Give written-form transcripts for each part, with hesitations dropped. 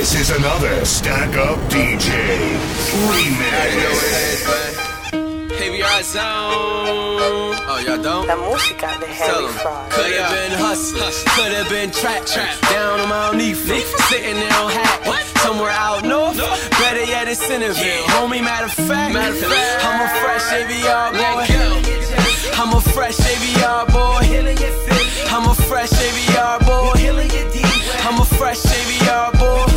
This is another Stack Up DJ remix. KBR Zone. Oh, y'all don't? La música de Harry Fraud. Could've been hustle, could've been trap. Down on Mount Neefle, sitting there on Hat. Somewhere out north, better yet it's Centerville. Homie, matter of fact, I'm a fresh ABR boy. I'm a fresh ABR boy. I'm a fresh ABR boy. I'm a fresh ABR boy.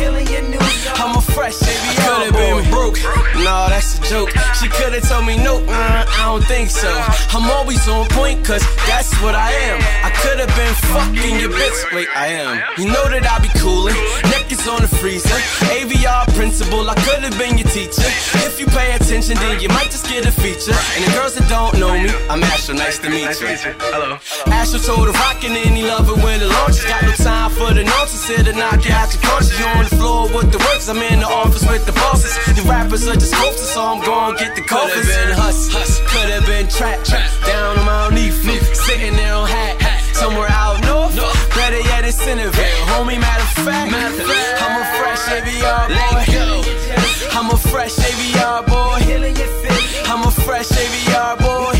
I'm a fresh ABR boy. I could've been broke, nah, that's a joke. She could've told me no, I don't think so. I'm always on point, cause that's what I am. I could've been fucking your bitch, wait, I am. You know that I be coolin', neck is on the freezer. AVR principal, I could've been your teacher. If you pay attention, then you might just get a feature. And the girls that don't know me, I'm Astro, nice to meet you. Hello. Astro told her rockin' and he love it when it launches. Got no time for the nonsense, here to knock you out your conscience. You on the floor with the works, I'm in the office with the bosses. The rappers are just coasters, so I'm gon' get the coffers. Could've been hustle, could've been trap. Down on Mount Neefle, sitting there on Hat. Somewhere out north, better yet it's Centerville. Homie, matter of fact, I'm a fresh ABR boy. I'm a fresh ABR boy. I'm a fresh ABR boy.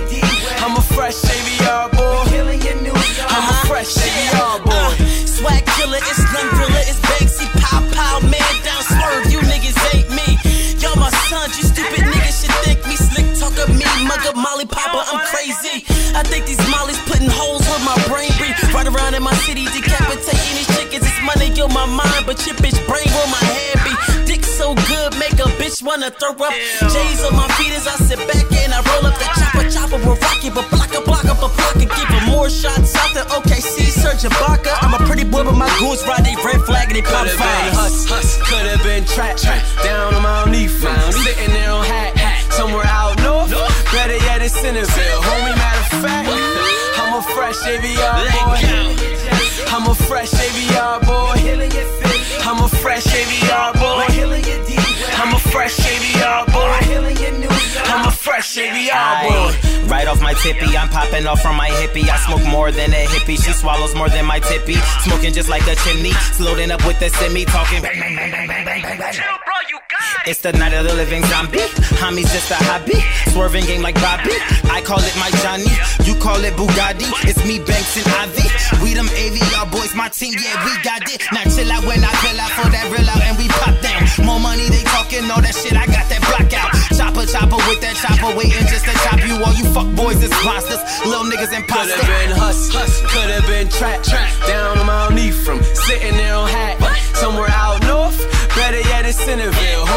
I'm a fresh ABR boy. I'm a fresh ABR boy. Swag killer, it's Lumbrilla, it's Banksy, pow, man down, swerve, you niggas ain't me. Yo, my son, you stupid niggas should think me. Slick talk of me, mugger, Molly Popper, I'm crazy. I think these mollies putting holes where my brain breathe. Right around in my city, decapitating these chickens. It's money on my mind, but your bitch brain where my head be. Dick so good, make a bitch wanna throw up. J's on my feet as I sit back and I roll up the chopper will rock it, but block a block and give him more shots out than OKC, Serge Ibaka. I'm a pretty boy, but my goons ride they red flag and they pop Could've fires. been hustle, could've been trap. Down on Mount Neefle, sitting there on Hat. Somewhere out north, better yet it's Centerville. Homie, matter of fact, I'm a fresh ABR boy. I'm a fresh ABR boy. I'm a fresh ABR boy. I'm a fresh ABR boy. I'm a fresh ABR boy. Right off my tippy, I'm popping off from my hippie. I smoke more than a hippie, she swallows more than my tippy. Smoking just like a chimney, loading up with the semi, talking bang, bang, bang, bang, bang, bang, bang, bang. Chill, bro, you got it. It's the night of the living zombie. Homies just a hobby, swerving game like Bobby. I call it my Johnny, you call it Bugatti. It's me, Banks and Ivy. We them AVR boys, my team, yeah, we got it. Now chill out when I fill out for that real out and we pop down. More money they talking, all that shit, I got that block out. Chopper with that chopper, waiting just to chop you. All you fuck boys is monsters, little niggas imposters. Could've been hustle, could've been trap. Down on Mount Neefle, sitting there on Hat. Somewhere out north, better yet it's Centerville.